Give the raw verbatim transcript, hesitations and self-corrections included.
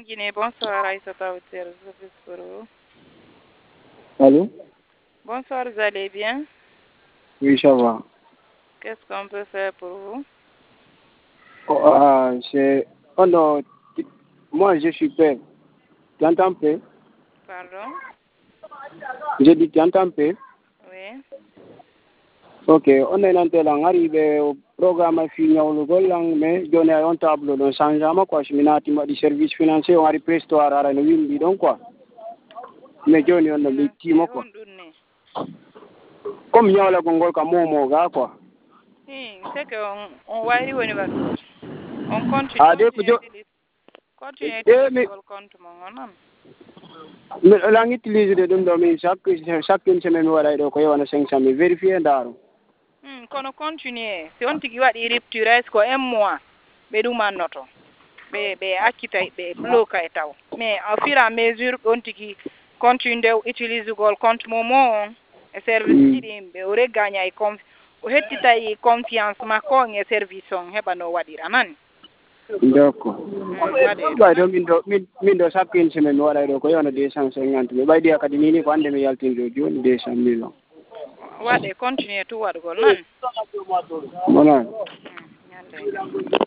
Guinée, bonsoir, Aïssata Outer, service pour vous. Allô? Bonsoir, vous allez bien? Oui, ça va. Qu'est-ce qu'on peut faire pour vous? Oh, ah, c'est... Oh non, moi je suis père. Tu entends peu? Pardon? Je dis, tu entends peu? Oui. Ok, on est maintenant arrivé au programme fini au Logolang, mais on est un tableau de changement, quoi. Je m'ai dit, service financier, on a repris l'histoire à la nuit, donc quoi. Mais on est un petit mot, quoi. Comme il y a le Congo, comme mon gars, quoi. Oui, c'est qu'on on va y revenir. On continue. Ah, des coups Continue à Eh, mais... utiliser le compte, mon nom. Mais on utilise des données, chaque, chaque semaine, on a cinq cent mille. Vérifier d'argent. Hmm, kono continue. Si on tigi waɗi rupture est-ce que un mois ɓe ɗumannoto ɓe ɓe accita ɓe bloquea e taw mais au fur et à mesure on tigi continue nde utilisugol compte mo mo on e service ɗiɗi ɓe o reggagna e conf o hettita e confiance makko on e service on heɓa no waɗira nani. D'accord. waɗe Ɓay ɗo min ɗo min ɗo sappi semaine mi waɗay ɗo ko yewna deux cent cinquante mille ɓaydi kadi nini ko hannde mi yaltinɗo jooni deux cent millions waɗe continue tu waɗugol nan wona ñande